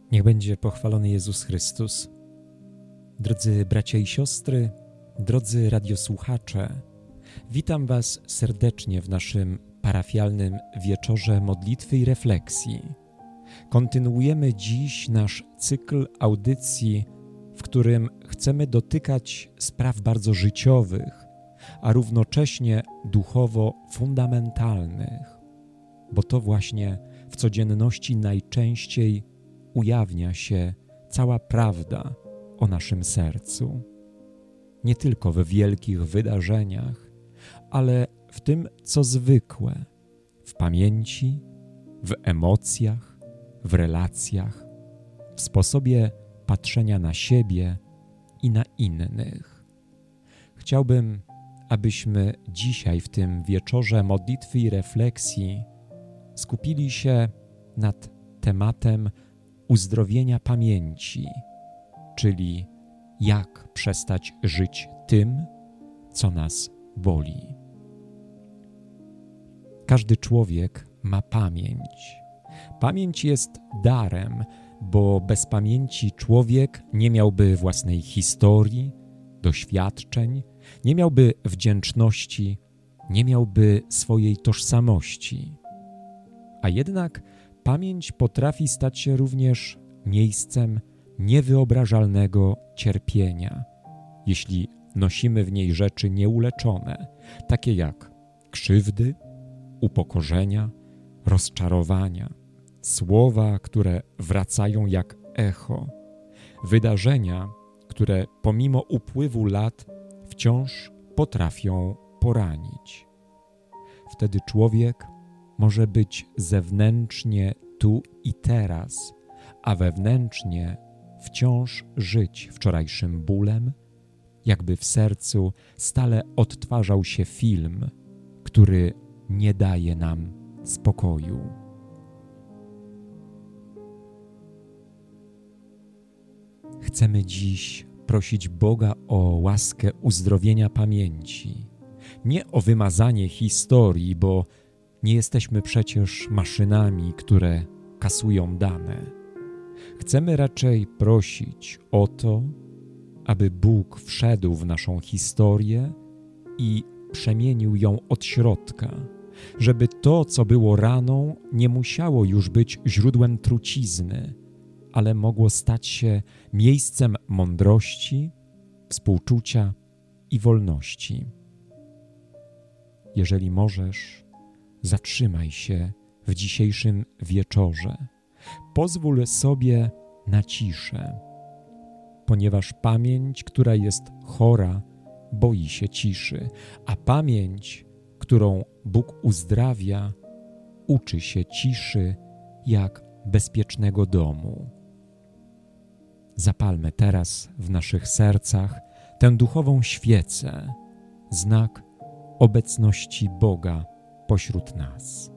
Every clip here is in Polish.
Niech będzie pochwalony Jezus Chrystus. Drodzy bracia i siostry, drodzy radiosłuchacze, witam Was serdecznie w naszym parafialnym wieczorze modlitwy i refleksji. Kontynuujemy dziś nasz cykl audycji, w którym chcemy dotykać spraw bardzo życiowych, a równocześnie duchowo fundamentalnych, bo to właśnie w codzienności najczęściej ujawnia się cała prawda o naszym sercu. Nie tylko w wielkich wydarzeniach, ale w tym, co zwykłe, w pamięci, w emocjach, w relacjach, w sposobie patrzenia na siebie i na innych. Chciałbym, abyśmy dzisiaj w tym wieczorze modlitwy i refleksji skupili się nad tematem uzdrowienia pamięci, czyli jak przestać żyć tym, co nas boli. Każdy człowiek ma pamięć. Pamięć jest darem, bo bez pamięci człowiek nie miałby własnej historii, doświadczeń, nie miałby wdzięczności, nie miałby swojej tożsamości. A jednak pamięć potrafi stać się również miejscem niewyobrażalnego cierpienia, jeśli nosimy w niej rzeczy nieuleczone, takie jak krzywdy, upokorzenia, rozczarowania, słowa, które wracają jak echo, wydarzenia, które pomimo upływu lat wciąż potrafią poranić. Wtedy człowiek może być zewnętrznie tu i teraz, a wewnętrznie wciąż żyć wczorajszym bólem, jakby w sercu stale odtwarzał się film, który nie daje nam spokoju. Chcemy dziś prosić Boga o łaskę uzdrowienia pamięci, nie o wymazanie historii, bo nie jesteśmy przecież maszynami, które kasują dane. Chcemy raczej prosić o to, aby Bóg wszedł w naszą historię i przemienił ją od środka, żeby to, co było raną, nie musiało już być źródłem trucizny, ale mogło stać się miejscem mądrości, współczucia i wolności. Jeżeli możesz, zatrzymaj się w dzisiejszym wieczorze. Pozwól sobie na ciszę, ponieważ pamięć, która jest chora, boi się ciszy, a pamięć, którą Bóg uzdrawia, uczy się ciszy jak bezpiecznego domu. Zapalmy teraz w naszych sercach tę duchową świecę, znak obecności Boga pośród nas.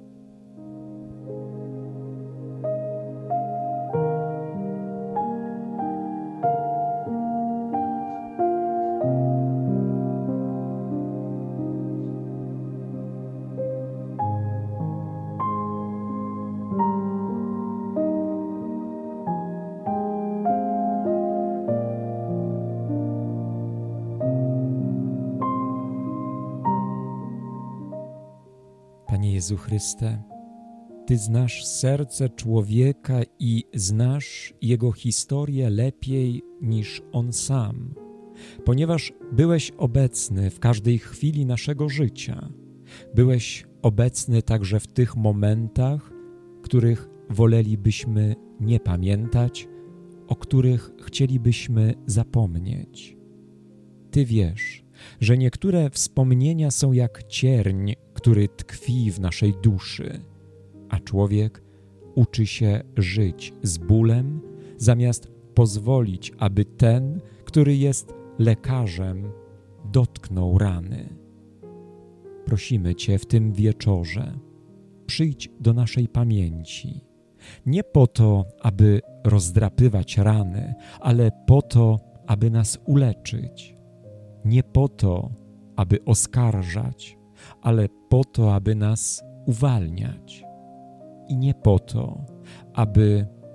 Panie Jezu Chryste, Ty znasz serce człowieka i znasz jego historię lepiej niż on sam, ponieważ byłeś obecny w każdej chwili naszego życia. Byłeś obecny także w tych momentach, których wolelibyśmy nie pamiętać, o których chcielibyśmy zapomnieć. Ty wiesz, że niektóre wspomnienia są jak cierń, który tkwi w naszej duszy, a człowiek uczy się żyć z bólem, zamiast pozwolić, aby ten, który jest lekarzem, dotknął rany. Prosimy Cię w tym wieczorze, przyjdź do naszej pamięci, nie po to, aby rozdrapywać rany, ale po to, aby nas uleczyć. Nie po to, aby oskarżać, ale po to, aby nas uwalniać. I nie po to, aby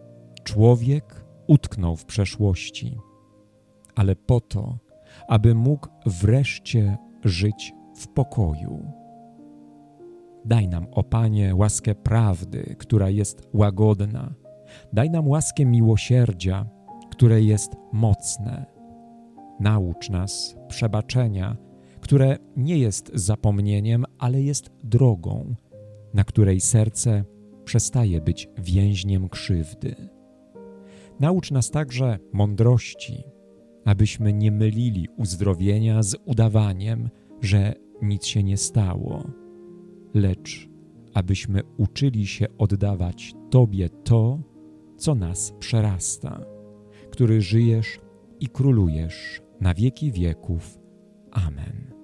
Człowiek utknął w przeszłości, ale po to, aby mógł wreszcie żyć w pokoju. Daj nam, o Panie, łaskę prawdy, która jest łagodna. Daj nam łaskę miłosierdzia, które jest mocne. Naucz nas przebaczenia, które nie jest zapomnieniem, ale jest drogą, na której serce przestaje być więźniem krzywdy. Naucz nas także mądrości, abyśmy nie mylili uzdrowienia z udawaniem, że nic się nie stało, lecz abyśmy uczyli się oddawać Tobie to, co nas przerasta, który żyjesz i królujesz na wieki wieków. Amen.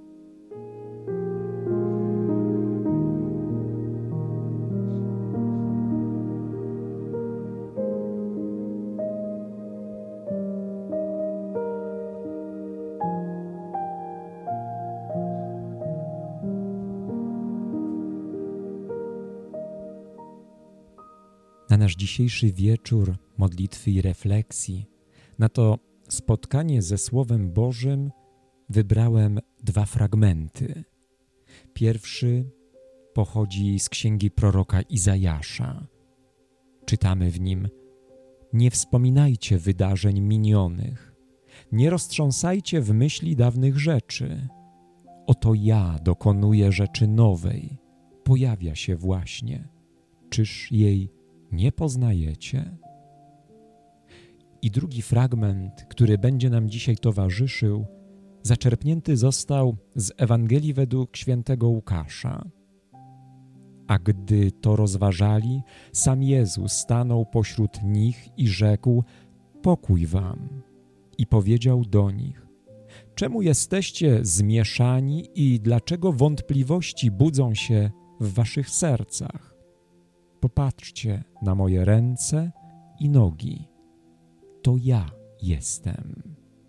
Na nasz dzisiejszy wieczór modlitwy i refleksji, na to spotkanie ze Słowem Bożym wybrałem 2 fragmenty. Pierwszy pochodzi z księgi proroka Izajasza. Czytamy w nim: Nie wspominajcie wydarzeń minionych, nie roztrząsajcie w myśli dawnych rzeczy. Oto ja dokonuję rzeczy nowej, pojawia się właśnie. Czyż jej nie poznajecie? I drugi fragment, który będzie nam dzisiaj towarzyszył, zaczerpnięty został z Ewangelii według świętego Łukasza. A gdy to rozważali, sam Jezus stanął pośród nich i rzekł: Pokój wam. I powiedział do nich: Czemu jesteście zmieszani i dlaczego wątpliwości budzą się w waszych sercach? Popatrzcie na moje ręce i nogi. To ja jestem.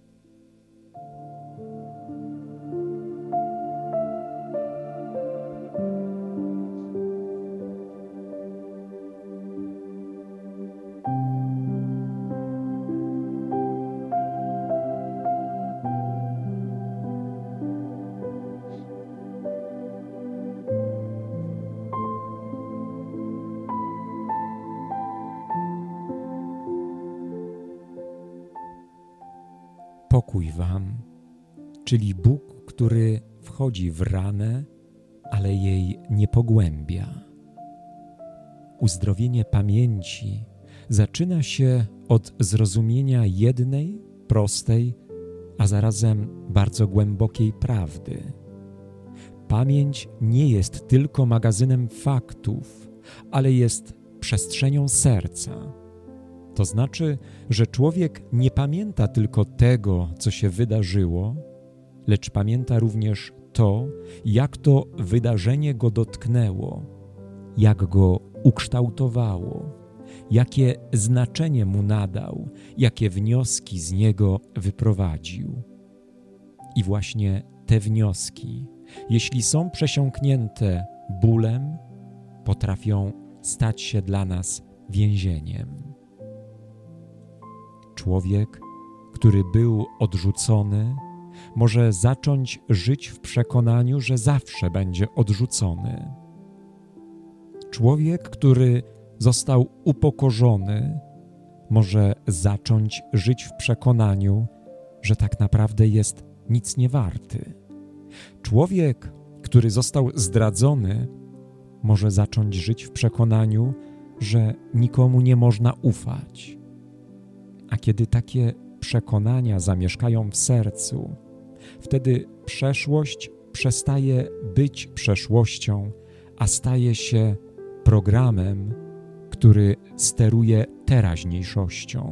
Pokój wam, czyli Bóg, który wchodzi w ranę, ale jej nie pogłębia. Uzdrowienie pamięci zaczyna się od zrozumienia jednej, prostej, a zarazem bardzo głębokiej prawdy. Pamięć nie jest tylko magazynem faktów, ale jest przestrzenią serca. To znaczy, że człowiek nie pamięta tylko tego, co się wydarzyło, lecz pamięta również to, jak to wydarzenie go dotknęło, jak go ukształtowało, jakie znaczenie mu nadał, jakie wnioski z niego wyprowadził. I właśnie te wnioski, jeśli są przesiąknięte bólem, potrafią stać się dla nas więzieniem. Człowiek, który był odrzucony, może zacząć żyć w przekonaniu, że zawsze będzie odrzucony. Człowiek, który został upokorzony, może zacząć żyć w przekonaniu, że tak naprawdę jest nic nie warty. Człowiek, który został zdradzony, może zacząć żyć w przekonaniu, że nikomu nie można ufać. A kiedy takie przekonania zamieszkają w sercu, wtedy przeszłość przestaje być przeszłością, a staje się programem, który steruje teraźniejszością.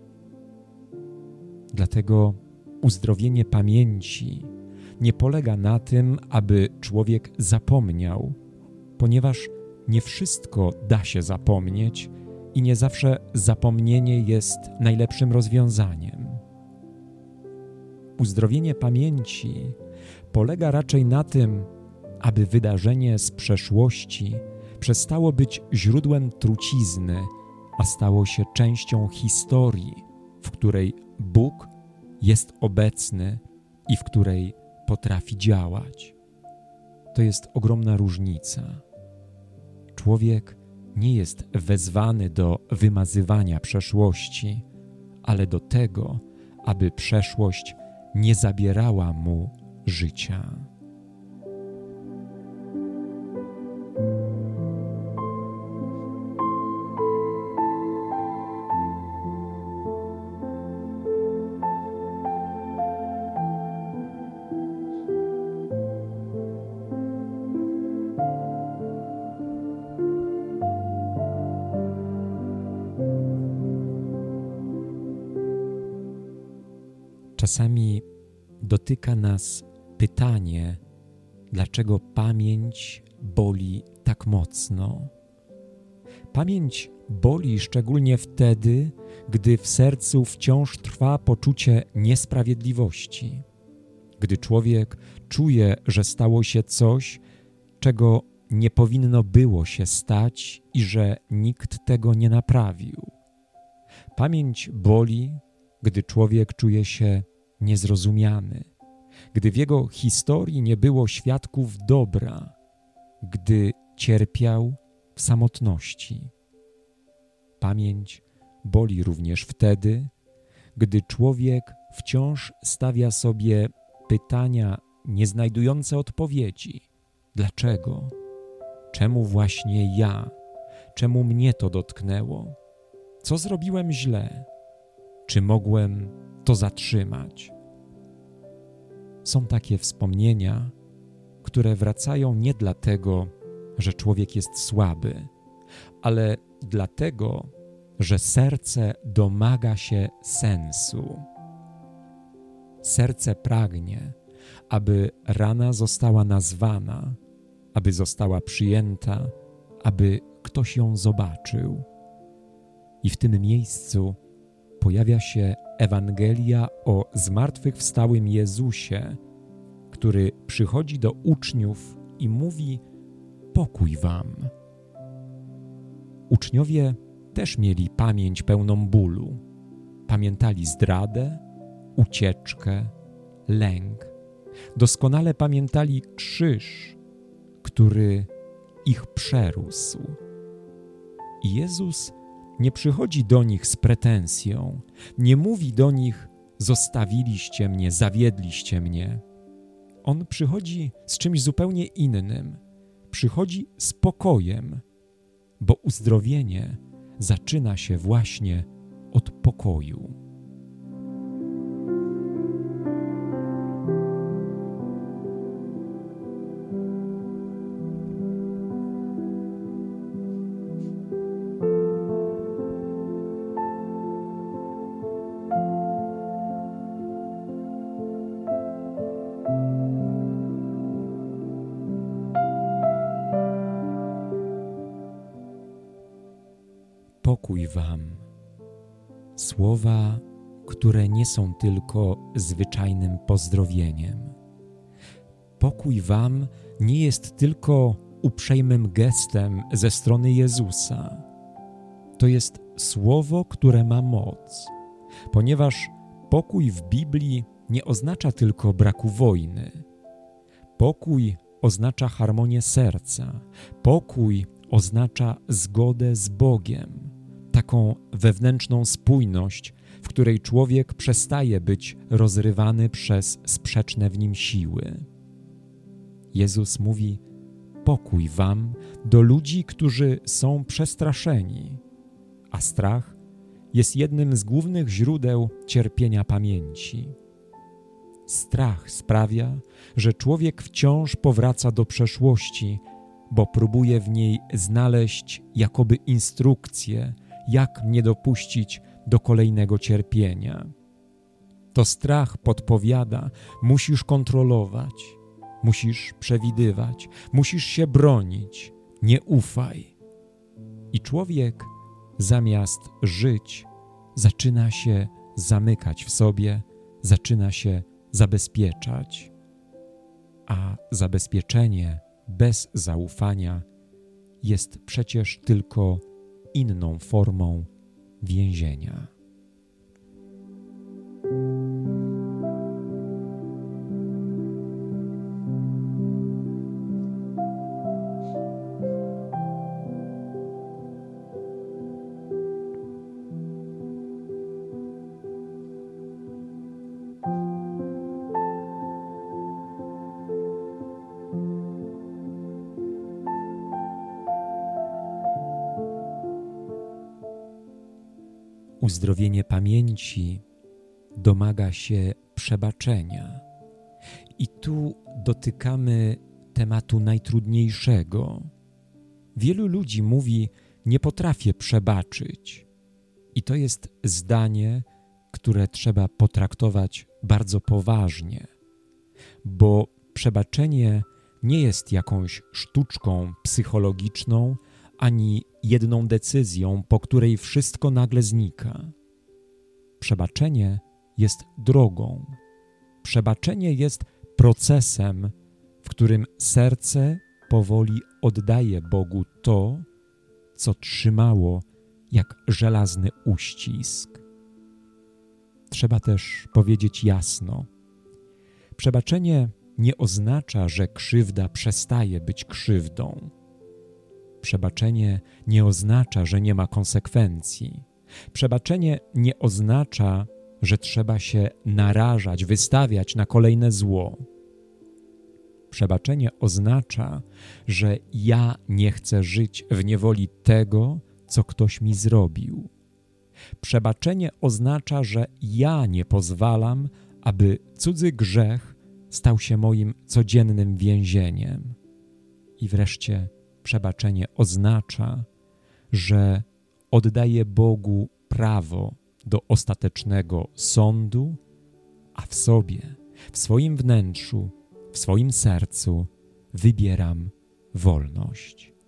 Dlatego uzdrowienie pamięci nie polega na tym, aby człowiek zapomniał, ponieważ nie wszystko da się zapomnieć i nie zawsze zapomnienie jest najlepszym rozwiązaniem. Uzdrowienie pamięci polega raczej na tym, aby wydarzenie z przeszłości przestało być źródłem trucizny, a stało się częścią historii, w której Bóg jest obecny i w której potrafi działać. To jest ogromna różnica. Człowiek nie jest wezwany do wymazywania przeszłości, ale do tego, aby przeszłość nie zabierała mu życia. Czasami dotyka nas pytanie, dlaczego pamięć boli tak mocno. Pamięć boli szczególnie wtedy, gdy w sercu wciąż trwa poczucie niesprawiedliwości, gdy człowiek czuje, że stało się coś, czego nie powinno było się stać i że nikt tego nie naprawił. Pamięć boli, gdy człowiek czuje się niezrozumiany, gdy w jego historii nie było świadków dobra, gdy cierpiał w samotności. Pamięć boli również wtedy, gdy człowiek wciąż stawia sobie pytania nie znajdujące odpowiedzi. Dlaczego? Czemu właśnie ja? Czemu mnie to dotknęło? Co zrobiłem źle? Czy mogłem to zatrzymać? Są takie wspomnienia, które wracają nie dlatego, że człowiek jest słaby, ale dlatego, że serce domaga się sensu. Serce pragnie, aby rana została nazwana, aby została przyjęta, aby ktoś ją zobaczył. I w tym miejscu pojawia się Ewangelia o zmartwychwstałym Jezusie, który przychodzi do uczniów i mówi: pokój wam. Uczniowie też mieli pamięć pełną bólu. Pamiętali zdradę, ucieczkę, lęk. Doskonale pamiętali krzyż, który ich przerósł. I Jezus nie przychodzi do nich z pretensją, nie mówi do nich: zostawiliście mnie, zawiedliście mnie. On przychodzi z czymś zupełnie innym. Przychodzi z pokojem, bo uzdrowienie zaczyna się właśnie od pokoju. Pokój wam. Słowa, które nie są tylko zwyczajnym pozdrowieniem. Pokój wam nie jest tylko uprzejmym gestem ze strony Jezusa. To jest słowo, które ma moc, ponieważ pokój w Biblii nie oznacza tylko braku wojny. Pokój oznacza harmonię serca. Pokój oznacza zgodę z Bogiem, taką wewnętrzną spójność, w której człowiek przestaje być rozrywany przez sprzeczne w nim siły. Jezus mówi: pokój wam, do ludzi, którzy są przestraszeni, a strach jest jednym z głównych źródeł cierpienia pamięci. Strach sprawia, że człowiek wciąż powraca do przeszłości, bo próbuje w niej znaleźć jakoby instrukcję, jak nie dopuścić do kolejnego cierpienia. To strach podpowiada: musisz kontrolować, musisz przewidywać, musisz się bronić, nie ufaj. I człowiek zamiast żyć, zaczyna się zamykać w sobie, zaczyna się zabezpieczać. A zabezpieczenie bez zaufania jest przecież tylko inną formą więzienia. Uzdrowienie pamięci domaga się przebaczenia. I tu dotykamy tematu najtrudniejszego. Wielu ludzi mówi: nie potrafię przebaczyć. I to jest zdanie, które trzeba potraktować bardzo poważnie, bo przebaczenie nie jest jakąś sztuczką psychologiczną, ani jedną decyzją, po której wszystko nagle znika. Przebaczenie jest drogą. Przebaczenie jest procesem, w którym serce powoli oddaje Bogu to, co trzymało jak żelazny uścisk. Trzeba też powiedzieć jasno: przebaczenie nie oznacza, że krzywda przestaje być krzywdą. Przebaczenie nie oznacza, że nie ma konsekwencji. Przebaczenie nie oznacza, że trzeba się narażać, wystawiać na kolejne zło. Przebaczenie oznacza, że ja nie chcę żyć w niewoli tego, co ktoś mi zrobił. Przebaczenie oznacza, że ja nie pozwalam, aby cudzy grzech stał się moim codziennym więzieniem. I wreszcie przebaczenie oznacza, że oddaję Bogu prawo do ostatecznego sądu, a w sobie, w swoim wnętrzu, w swoim sercu wybieram wolność.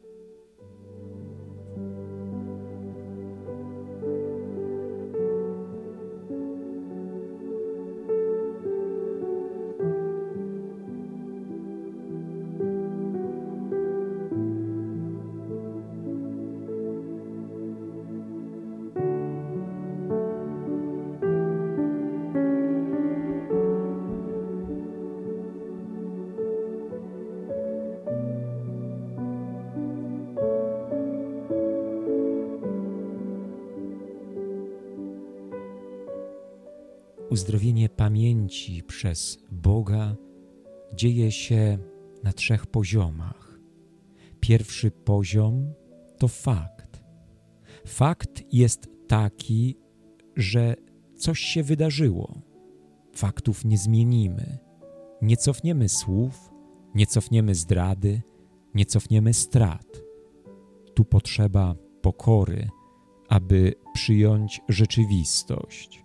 Uzdrowienie pamięci przez Boga dzieje się na 3 poziomach. Pierwszy poziom to fakt. Fakt jest taki, że coś się wydarzyło. Faktów nie zmienimy. Nie cofniemy słów, nie cofniemy zdrady, nie cofniemy strat. Tu potrzeba pokory, aby przyjąć rzeczywistość.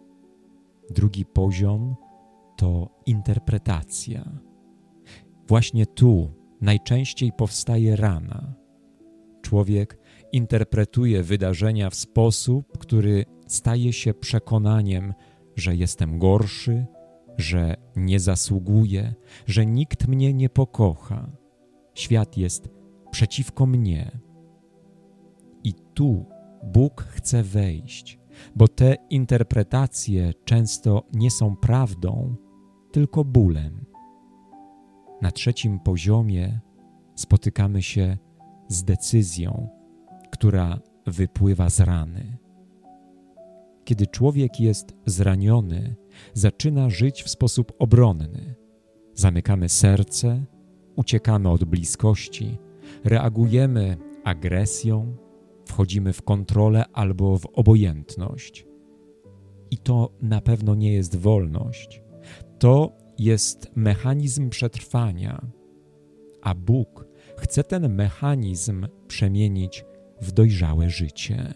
Drugi poziom to interpretacja. Właśnie tu najczęściej powstaje rana. Człowiek interpretuje wydarzenia w sposób, który staje się przekonaniem, że jestem gorszy, że nie zasługuję, że nikt mnie nie pokocha. Świat jest przeciwko mnie. I tu Bóg chce wejść, bo te interpretacje często nie są prawdą, tylko bólem. Na 3 poziomie spotykamy się z decyzją, która wypływa z rany. Kiedy człowiek jest zraniony, zaczyna żyć w sposób obronny. Zamykamy serce, uciekamy od bliskości, reagujemy agresją, wchodzimy w kontrolę albo w obojętność. I to na pewno nie jest wolność. To jest mechanizm przetrwania, a Bóg chce ten mechanizm przemienić w dojrzałe życie.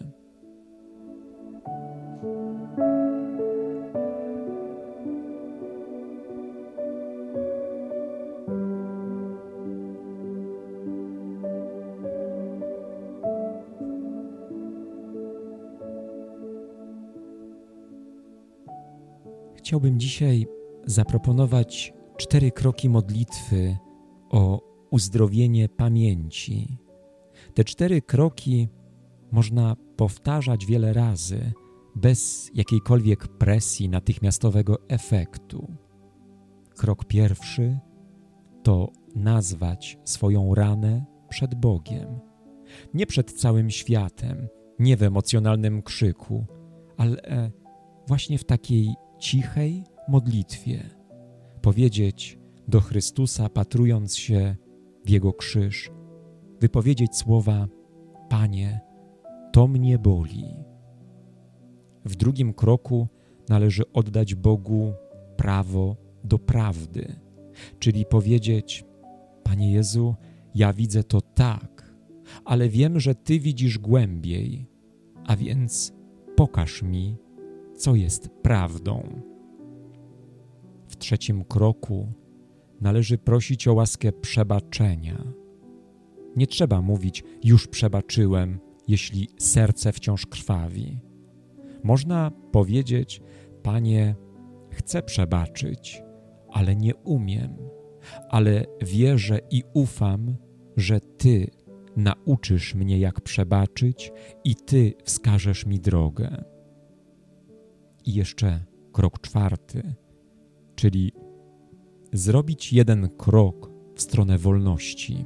Chciałbym dzisiaj zaproponować 4 kroki modlitwy o uzdrowienie pamięci. Te 4 kroki można powtarzać wiele razy bez jakiejkolwiek presji natychmiastowego efektu. Krok pierwszy to nazwać swoją ranę przed Bogiem. Nie przed całym światem, nie w emocjonalnym krzyku, ale właśnie w takiej cichej modlitwie. Powiedzieć do Chrystusa, patrując się w Jego krzyż, wypowiedzieć słowa: Panie, to mnie boli. W drugim kroku należy oddać Bogu prawo do prawdy, czyli powiedzieć: Panie Jezu, ja widzę to tak, ale wiem, że Ty widzisz głębiej, a więc pokaż mi, co jest prawdą. W trzecim kroku należy prosić o łaskę przebaczenia. Nie trzeba mówić: już przebaczyłem, jeśli serce wciąż krwawi. Można powiedzieć: Panie, chcę przebaczyć, ale nie umiem, ale wierzę i ufam, że Ty nauczysz mnie, jak przebaczyć i Ty wskażesz mi drogę. I jeszcze krok czwarty, czyli zrobić jeden krok w stronę wolności.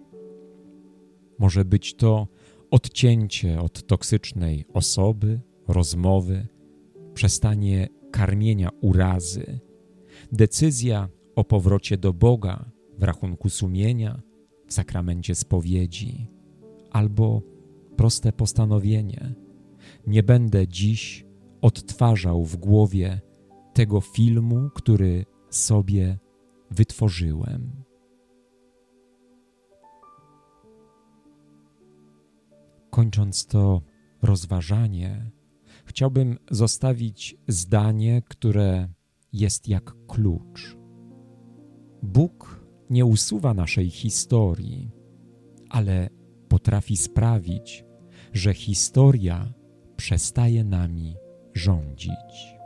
Może być to odcięcie od toksycznej osoby, rozmowy, przestanie karmienia urazy, decyzja o powrocie do Boga w rachunku sumienia, w sakramencie spowiedzi, albo proste postanowienie: nie będę dziś odtwarzał w głowie tego filmu, który sobie wytworzyłem. Kończąc to rozważanie, chciałbym zostawić zdanie, które jest jak klucz. Bóg nie usuwa naszej historii, ale potrafi sprawić, że historia przestaje nami rządzić.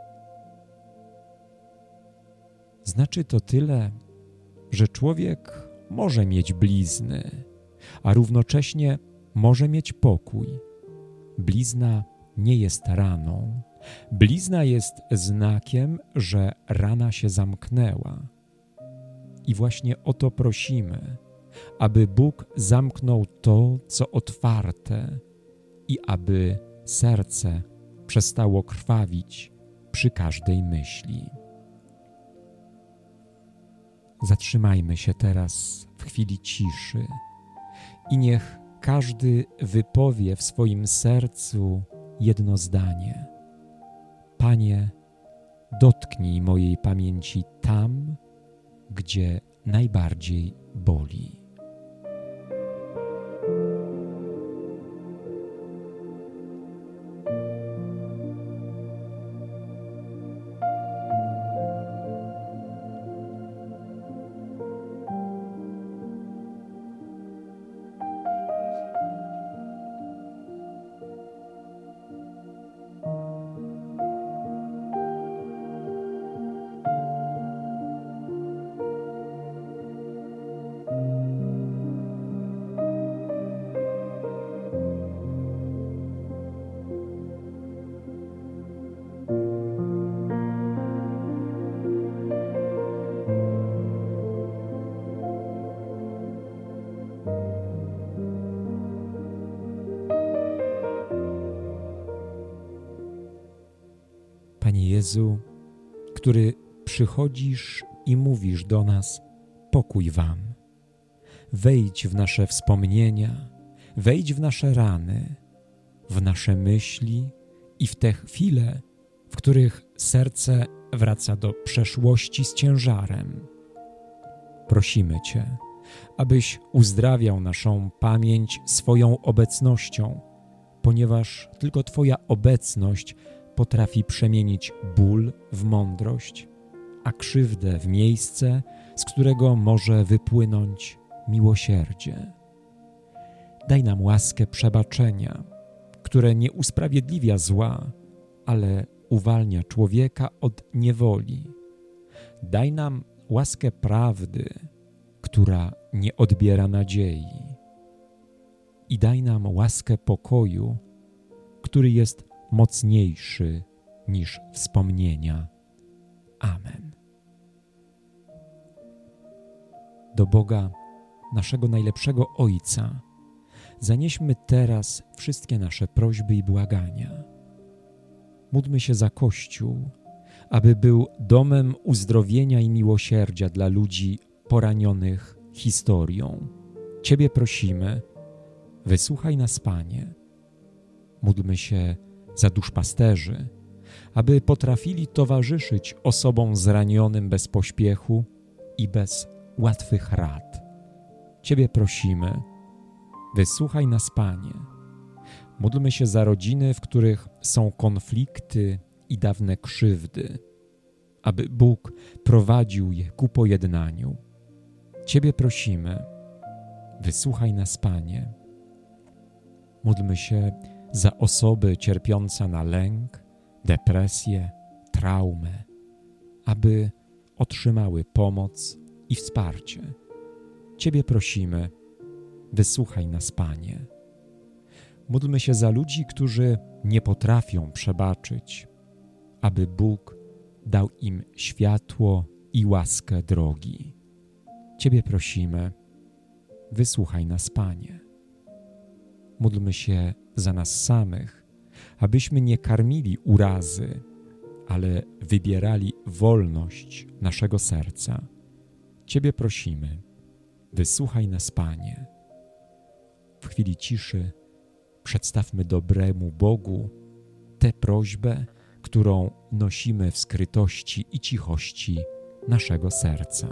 Znaczy to tyle, że człowiek może mieć blizny, a równocześnie może mieć pokój. Blizna nie jest raną. Blizna jest znakiem, że rana się zamknęła. I właśnie o to prosimy, aby Bóg zamknął to, co otwarte, i aby serce przestało krwawić przy każdej myśli. Zatrzymajmy się teraz w chwili ciszy i niech każdy wypowie w swoim sercu jedno zdanie: Panie, dotknij mojej pamięci tam, gdzie najbardziej boli. Panie Jezu, który przychodzisz i mówisz do nas: pokój wam. Wejdź w nasze wspomnienia, wejdź w nasze rany, w nasze myśli i w te chwile, w których serce wraca do przeszłości z ciężarem. Prosimy Cię, abyś uzdrawiał naszą pamięć swoją obecnością, ponieważ tylko Twoja obecność potrafi przemienić ból w mądrość, a krzywdę w miejsce, z którego może wypłynąć miłosierdzie. Daj nam łaskę przebaczenia, które nie usprawiedliwia zła, ale uwalnia człowieka od niewoli. Daj nam łaskę prawdy, która nie odbiera nadziei. I daj nam łaskę pokoju, który jest mocniejszy niż wspomnienia. Amen. Do Boga, naszego najlepszego Ojca, zanieśmy teraz wszystkie nasze prośby i błagania. Módlmy się za Kościół, aby był domem uzdrowienia i miłosierdzia dla ludzi poranionych historią. Ciebie prosimy, wysłuchaj nas, Panie. Módlmy się za duszpasterzy, aby potrafili towarzyszyć osobom zranionym bez pośpiechu i bez łatwych rad. Ciebie prosimy, wysłuchaj nas, Panie. Módlmy się za rodziny, w których są konflikty i dawne krzywdy, aby Bóg prowadził je ku pojednaniu. Ciebie prosimy, wysłuchaj nas, Panie. Módlmy się za osoby cierpiące na lęk, depresję, traumę, aby otrzymały pomoc i wsparcie. Ciebie prosimy, wysłuchaj nas, Panie. Módlmy się za ludzi, którzy nie potrafią przebaczyć, aby Bóg dał im światło i łaskę drogi. Ciebie prosimy, wysłuchaj nas, Panie. Módlmy się za nas samych, abyśmy nie karmili urazy, ale wybierali wolność naszego serca. Ciebie prosimy, wysłuchaj nas, Panie. W chwili ciszy przedstawmy dobremu Bogu tę prośbę, którą nosimy w skrytości i cichości naszego serca.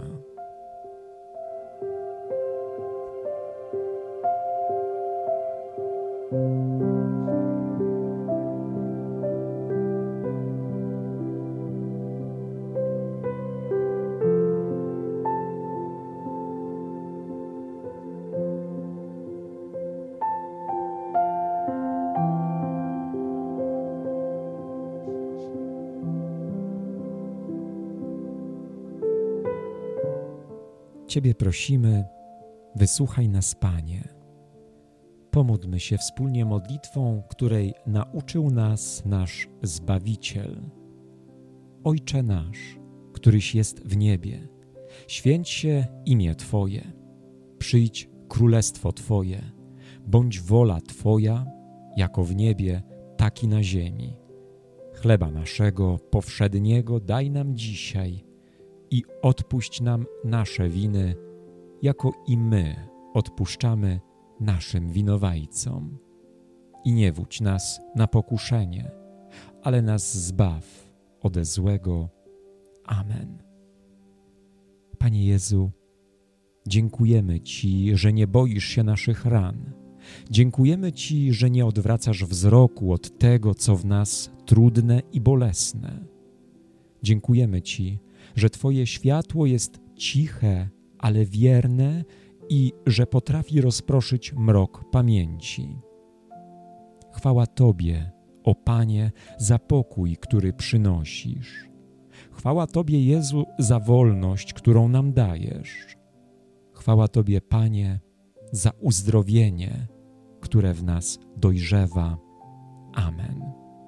Ciebie prosimy, wysłuchaj nas, Panie. Pomódlmy się wspólnie modlitwą, której nauczył nas nasz Zbawiciel. Ojcze nasz, któryś jest w niebie, święć się imię Twoje. Przyjdź królestwo Twoje, bądź wola Twoja, jako w niebie, tak i na ziemi. Chleba naszego powszedniego daj nam dzisiaj i odpuść nam nasze winy, jako i my odpuszczamy naszym winowajcom. I nie wódź nas na pokuszenie, ale nas zbaw ode złego. Amen. Panie Jezu, dziękujemy Ci, że nie boisz się naszych ran. Dziękujemy Ci, że nie odwracasz wzroku od tego, co w nas trudne i bolesne. Dziękujemy Ci, że Twoje światło jest ciche, ale wierne i że potrafi rozproszyć mrok pamięci. Chwała Tobie, o Panie, za pokój, który przynosisz. Chwała Tobie, Jezu, za wolność, którą nam dajesz. Chwała Tobie, Panie, za uzdrowienie, które w nas dojrzewa. Amen.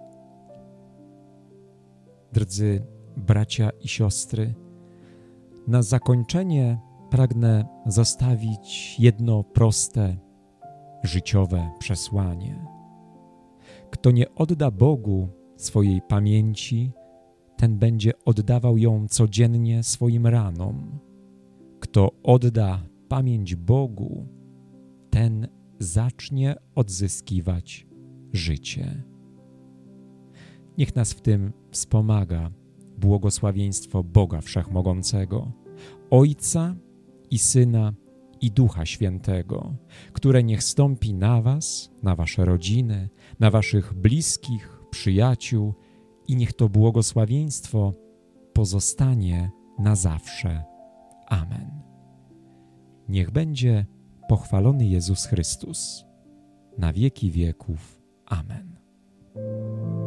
Drodzy bracia i siostry, na zakończenie pragnę zostawić jedno proste, życiowe przesłanie. Kto nie odda Bogu swojej pamięci, ten będzie oddawał ją codziennie swoim ranom. Kto odda pamięć Bogu, ten zacznie odzyskiwać życie. Niech nas w tym wspomaga błogosławieństwo Boga Wszechmogącego, Ojca i Syna i Ducha Świętego, które niech stąpi na was, na wasze rodziny, na waszych bliskich, przyjaciół i niech to błogosławieństwo pozostanie na zawsze. Amen. Niech będzie pochwalony Jezus Chrystus na wieki wieków. Amen.